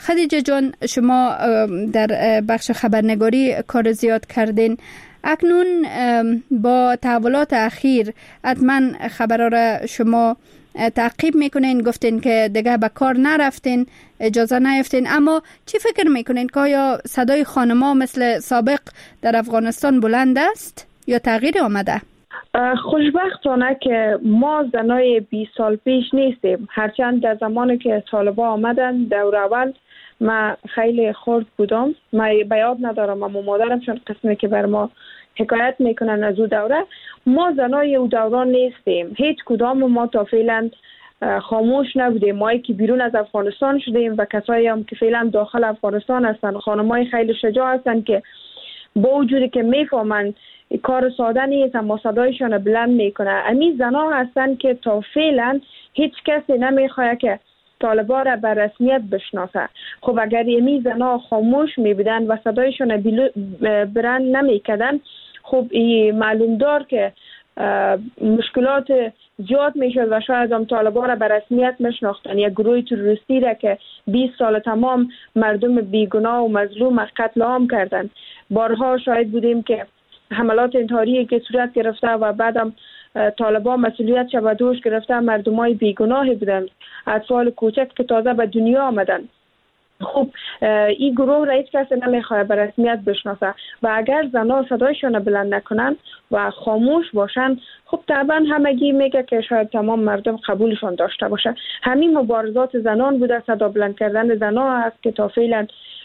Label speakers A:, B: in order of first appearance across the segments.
A: خدیجه جان، شما در بخش خبرنگاری کار زیاد کردین. اکنون با تحولات اخیر حتما خبرها را شما تعقیب میکنین. گفتین که دیگه به کار نرفتین، اجازه نیافتین، اما چی فکر میکنین که آیا صدای خانم‌ها مثل سابق در افغانستان بلند است یا تغییر آمده؟
B: خوشبختانه که ما زنای 20 سال پیش نیستیم. هرچند در زمانی که طالبان آمدن دور اول ما خیلی خرد بودم، ما به یاد ندارم، اما مادرم چون قسمی که بر ما حکایت میکنن از او دوره، ما زنای او دوران نیستیم. هیچ کدام ما تا فعلا خاموش نبودیم. ما که بیرون از افغانستان شدیم و کسایی هم که فعلا داخل افغانستان هستن، خانمای خیلی شجاع هستن که با وجودی که میفهمن کار ساده نیست اما صدایشان بلند میکنه. امی زنا هستن که تا فعلا هیچ کسی نمیخواد که طالبان را به رسمیت بشناسه. خب اگر امی زنا خاموش میبودن و صدایشان بلند نمیکردن، خب معلوم دار که مشکلات زیاد میشد و شاید هم طالبان را به رسمیت میشناختن. یک گروه تروریستی را که 20 سال تمام مردم بیگناه و مظلوم قتل عام کردن. بارها شاهد بودیم که حملات انتحاری که صورت گرفته و بعدم طالبان مسئولیت به دوش گرفته مردمای بیگناهی بودن، اطفال کوچک که تازه به دنیا آمدن. خب این گروه را هیچ کسی نمیخواد به رسمیت بشناسه و اگر زنها صدایشان بلند نکنن و خاموش باشن، خب طبعا همگی میگه که شاید تمام مردم قبولشان داشته باشه. همین مبارزات زنان بوده، صدا بلند کردن زنها هست که تا فعلا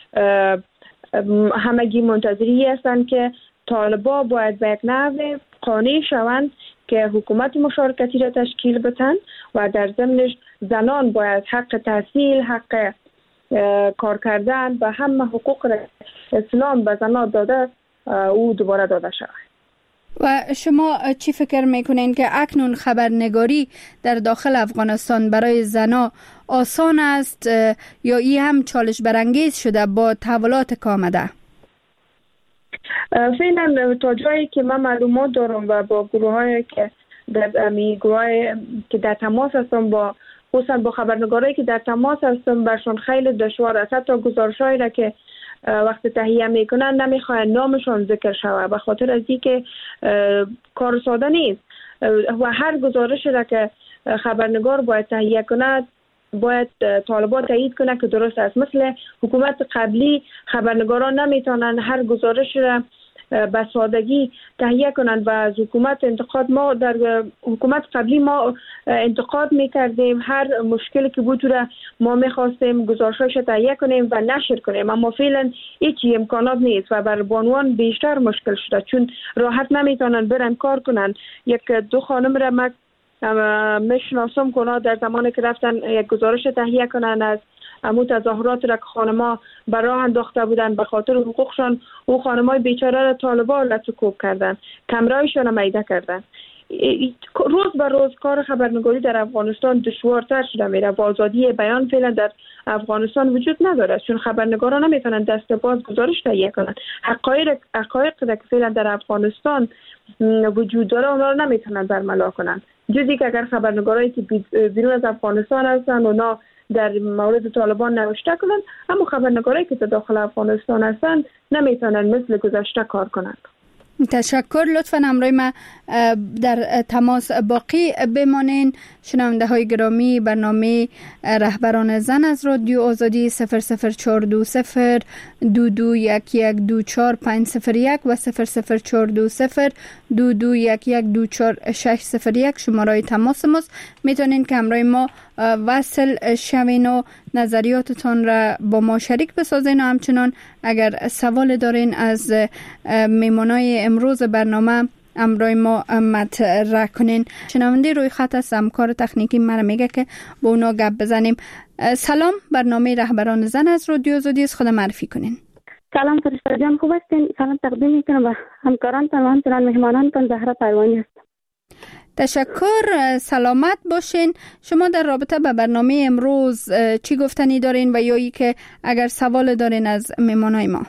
B: همگی منتظری هستن که طالبان باید به یک نحو قانع شوند که حکومت مشارکتی را تشکیل بدن و در ضمنش زنان باید حق تحصیل، حق کار کردن و همه حقوق را اسلام به زنان داده او دوباره داده شود.
A: و شما چی فکر میکنین که اکنون خبرنگاری در داخل افغانستان برای زنا آسان است یا ای هم چالش برانگیز شده با تحولات که آمده؟
B: فعلا تا جایی که من معلومات دارم و با گروهایی که در تماس هستم، با خصوصا با خبرنگارایی که در تماس هستم، برشون خیلی دشوار است. حتی گزارشایی را که وقت تهیه میکنن نمیخواین نامشون ذکر شود به خاطر از اینکه کار ساده نیست و هر گزارشی را که خبرنگار باید تهیه کند باید طالبان تایید کنه که درست است. مثل حکومت قبلی خبرنگاران نمیتونن هر گزارش را به سادگی تهیه کنند و از حکومت انتقاد، ما در حکومت قبلی ما انتقاد میکردیم، هر مشکلی که بود را ما میخواستیم گزارشش تهیه کنیم و نشر کنیم، اما فعلا هیچ امکانات نیست و بر بانوان بیشتر مشکل شده چون راحت نمیتونن برن کار کنن. یک دو خانم را ما میشناسم که در زمانی که رفتن یک گزارش تهیه کنن از امو تظاهرات را که خانم‌ها به راه انداخته بودن به خاطر حقوقشان، او خانم‌های بیچاره را طالبان لطوکوب کردن، کمرایشان میده کردن. روز به روز کار خبرنگاری در افغانستان دشوارتر شده میره و آزادی بیان فعلا در افغانستان وجود نداره چون خبرنگاران نمیتونن دست باز گزارش تهیه کنن. حقایق که فعلا در افغانستان وجود داره اونا رو نمیتونن برملا کنن، جزی که اگر خبرنگارایی که بیرون از افغانستان هستن اونا در مورد طالبان نوشته کنن، اما خبرنگارایی که داخل افغانستان هستن نمیتونن مثل گذشته کار کنند.
A: تشکر. لطفاً همراه ما در تماس باقی بمانین. شنونده های گرامی، برنامه رهبران زن از رادیو آزادی 00420 221124 و 00420 221124 شماره تماس ماست. میتونین که همراه ما وصل شوین و نظریاتتان را با ما شریک بسازین و همچنان اگر سوال دارین از میمونای امروز برنامه همراه ما مطرح کنین. شنونده روی خط است، همکار تکنیکی من میگه که با اونا گپ بزنیم. سلام، برنامه رهبران زن از رادیو آزادی است، خود معرفی کنین.
C: سلام فرشته جان، خوب هستین؟ سلام تقدیم میکنم به همکارانتان و همچنان مهمانانتان. زهرا پروانی هستم.
A: تشکر، سلامت باشین. شما در رابطه به برنامه امروز چی گفتنی دارین و یا ای که اگر سوال دارین از مهمانای ما؟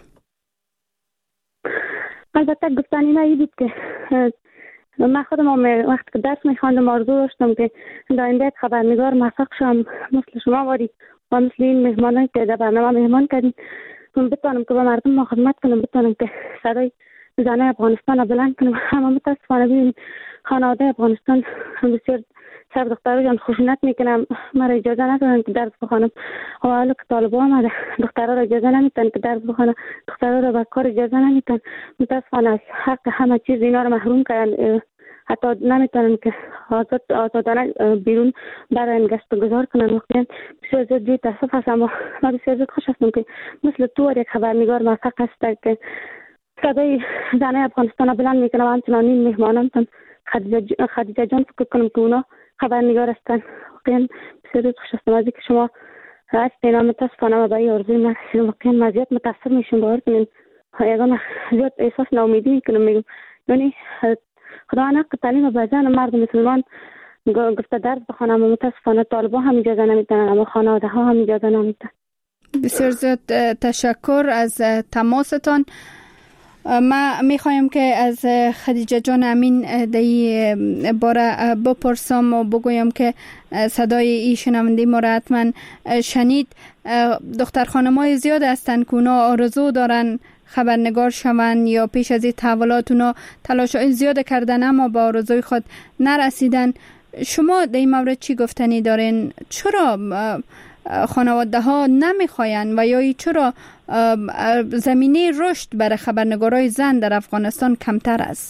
C: البته گفتنی نه بود که من خودم وقتی که درس میخواندم آرزو داشتم که در آینده خبرنگار موفق شم مثل شما واری و مثل این مهمانان که در برنامه مهمان کردیم بتونم که به مردم ما خدمت کنم، بتونم که صدای زنای افغانستان را بلند کنم. اما متاسفانه ببینیم خانواده افغانستان بسیار سر دختران خشونت میکنم، مرا اجازه ندارن که درس بخوانم. حالا که طالبان آمده دخترها را اجازه نمیتن که درس بخوانم، دخترها را به کار اجازه نمیتن. متاسفانه از حق همه چیز اینا را محروم کردن، حتی نمیتونن که آزادانه بیرون برن گشت و گذار کنن. واقعا بسیار زیاد جوی تاسف هستم. من بسیار زیاد خوش هستم که مثل تو یک خبرنگار موفق هست که صدای زنای افغانستان را بلند میکنم و همچنان این مهمانانتان خدیجه جان فکر کنم که اونا خبرنگار هستن. واقعا بسیار خوش هستم از اینکه شما هستین. متاسفانه ما به این آرزوی نرسیدم. واقعا من زیاد متاسف میشم، باور کنین. یگانه زیاد احساس ناامیدی میکنم، میگم یعنی خدا حق تعلیم به زن مرد مسلمان گفته درس بخوانم و متاسفانه طالبان هم اجازه نمیدن، اما خانواده ها هم اجازه نمیدن.
A: بسیار زیاد تشکر از تماستان. ما میخوایم که از خدیجه جان امین دی باره بپرسم و بگویم که صدای ای شنونده ما را حتما شنید. دختر خانمای زیاد هستن که اونا آرزو دارن خبرنگار شوند یا پیش از این تحولات اونا تلاش‌های زیاد کردن اما با آرزوی خود نرسیدن. شما در این مورد چی گفتنی دارین؟ چرا خانواده ها نمیخواین و یا چرا زمینه رشد برای خبرنگارای زن در افغانستان کمتر است؟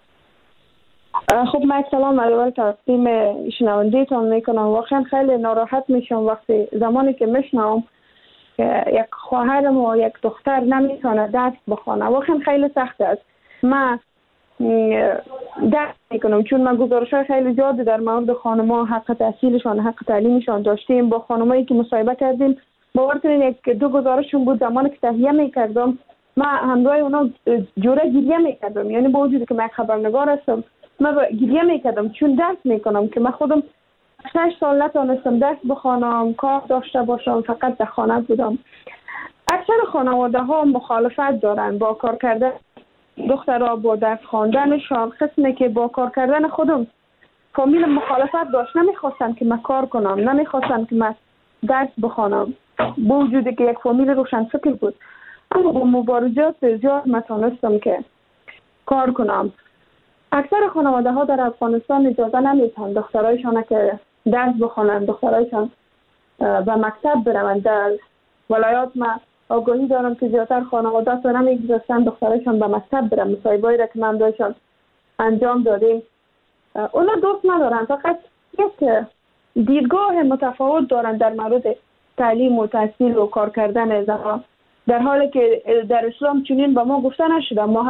B: خب من سلام اول تقدیم شنونده‌تان میکنم. واقعا خیلی ناراحت میشم وقتی زمانی که میشنوم که یک خواهرم و یک دختر نمیتونه درس بخونه. واقعا خیلی سخت است. من درس میکنم چون من گزارش‌های خیلی زیادی در مورد خانم‌ها حق تحصیلشان، حق تعلیمشان داشتیم. با خانمایی که مصاحبه کردیم، باور کنین یک دو گزارشون بود زمانی که تهیه میکردم من همراه اونا جوره گریه میکردم. یعنی با وجودی که من خبرنگار هستم من گریه میکردم چون درس میکنم که من خودم 6 سال نتونستم درس بخوانم، کار داشته باشم، فقط در خانه بودم. اکثر خانواده ها مخالفت دارن با کار کردن دخترها، با درس خواندنشان. قسمی که با کار کردن خودم فامیل مخالفت داشت، نمیخواستن که من کار کنم، نمیخواستن که من درس بخوانم با وجودی که یک فامیل روشن فکر بود. اما با مبارزات زیاد من تونستم که کار کنم. اکثر خانواده ها در افغانستان اجازه نمیدن دخترایشان که درس بخوانند، دخترایشان به مکتب برن. در ولایات ما آگاهی دارم که زیادتر خانواده ها نمیگذاشتن دخترایشان به مکتب برن. مصاحبه‌ای را که من داشتم انجام دادیم اونا دوست ندارن، فقط یک دیدگاه متفاوت دارن در مورد تعلیم و تحصیل و کار کردن زنان، در حالی که در اسلام چنین به ما گفته نشده ما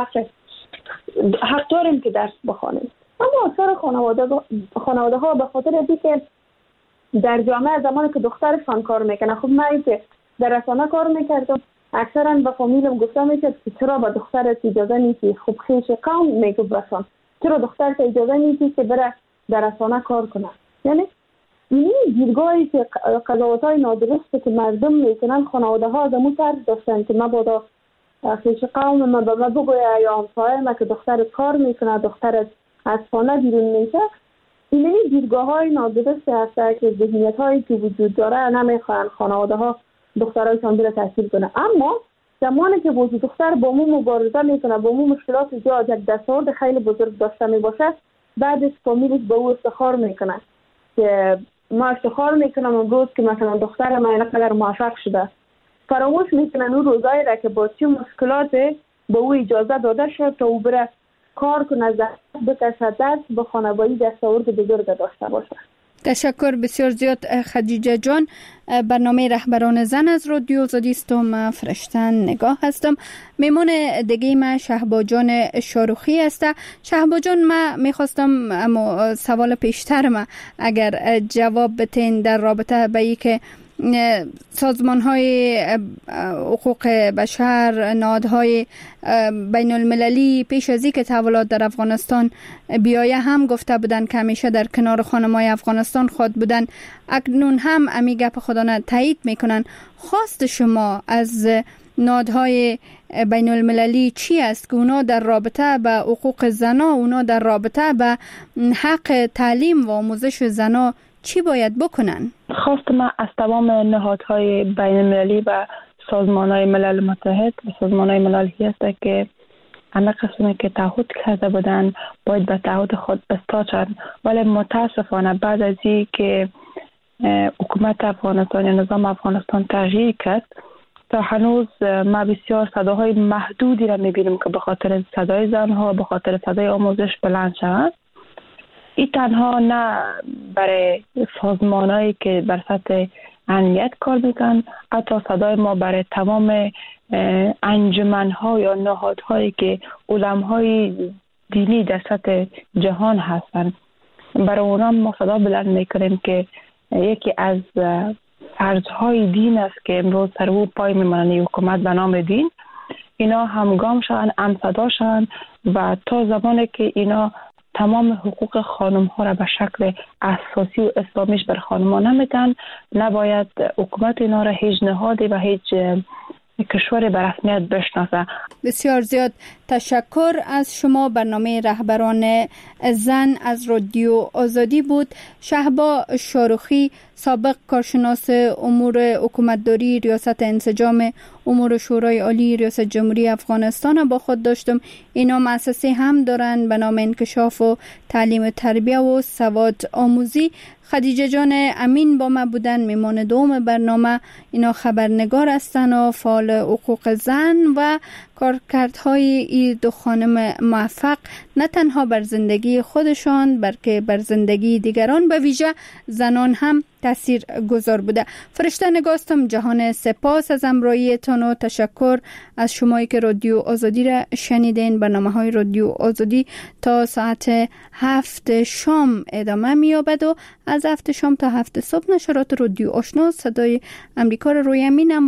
B: حق داریم که درس بخوانیم. اما اکثر خانواده ها به خاطر از اینکه در جامعه زمانی که دخترشان کار میکنه، خب من که در رسانه کار میکردم اکثرا به فامیلم گفته میشد که چرا به دخترت اجازه نیستی، خب خیش قوم میگه برسان چرا دخترت اجازه نیستی که بره در رسانه کار کنه. یعنی این دیدگاهی که قضاوت‌های نادرسته که مردم میکنن خانواده ها از امون طرز داشتن که مبادا خیش قوم من به من بگویه یا همسایه من که دخترت کار میکنه، دخترت از خانه بیرون میشه. این دیدگاه های نادرسته هست که ذهنیت هایی که وجود داره نمیخوان خانواده ها دخترایشان بره تحصیل کنه. اما زمانی که وجود دختر با مو مبارزه میکنه، با مو مشکلات زیاد، یک دستاورد خیلی بزرگ داشته میباشه، بعدش فامیلش به او افتخار میکنه که ما افتخار میکنم امروز که مثلا دختر من اینقدر موفق شده. فراموش میکنن اون روزایی را که با چه مشکلات به او اجازه داده شد تا او بره کار کنه، زحمت بکشه، درس بخونه، با این دستاورد بزرگ داشته باشه.
A: تشکر بسیار زیاد خدیجه جان. برنامه رهبران زن از رادیو آزادی است و من فرشتن نگاه هستم. میمون دیگه ما شهبا جان شاروخی است. شهبا جان ما میخواستم سوال پیشتر ما اگر جواب بتین در رابطه به ای که سازمان های حقوق بشر، نهادهای بین المللی پیش از اینکه تحولات در افغانستان بیایه هم گفته بودن که همیشه در کنار خانم‌های افغانستان خود بودن. اکنون هم امی گپ خودانه تایید میکنن. خواست شما از نهادهای بین المللی چی است که اونا در رابطه به حقوق زنا، اونا در رابطه به حق تعلیم و آموزش زنا چی باید بکنن؟
D: خواست من از تمام نهادهای بین المللی و سازمان‌های ملل متحد و سازمان‌های مللی است که همه قسمی که تعهد کرده بودن باید به تعهد خود بستاشند، ولی متاسفانه بعد از این که حکومت افغانستان یا نظام افغانستان تغییر کرد تا هنوز ما بسیار صداهای محدودی را می‌بینیم که به خاطر صدای زنها به خاطر صدای آموزش بلند شوند. این تنها نه برای سازمانایی که بر سطح امنیت کار میکنن، حتی صدای ما برای تمام انجمن‌ها یا نهادهایی که علمای دینی در سطح جهان هستند، برای اونا ما صدا بلند میکنیم که یکی از فرضهای دین است که امروز سر او پای میمانند حکومت به نام دین، اینا همگام شوند، هم صدا شوند و تا زمانی که اینا تمام حقوق خانم ها را به شکل اساسی و اسلامیش بر خانم ها نمیدن، نباید حکومت اینا را هیچ نهادی و هیچ کشور به رسمیت بشناسه.
A: بسیار زیاد تشکر از شما. برنامه رهبران زن از رادیو آزادی بود. شهبا شاروخی، سابق کارشناس امور حکومتداری ریاست انسجام امور شورای عالی ریاست جمهوری افغانستان با خود داشتم. اینا مؤسسه هم دارن به نام انکشاف و تعلیم تربیه و سواد آموزی. خدیجه جان امین با ما بودن، میمان دوم برنامه. اینا خبرنگار هستن و فعال حقوق زن و کارکردهای این دو خانم موفق نه تنها بر زندگی خودشان بلکه بر زندگی دیگران به ویژه زنان هم تأثیر گذار بوده. فرشته نگاستم جهان سپاس از همراهیتان و تشکر از شمایی که رادیو آزادی را شنیدین. برنامه‌های رادیو آزادی تا ساعت 7 شام ادامه می‌یابد و از 7 شام تا 7 صبح نشرات رادیو آشنا صدای امریکا را روی امین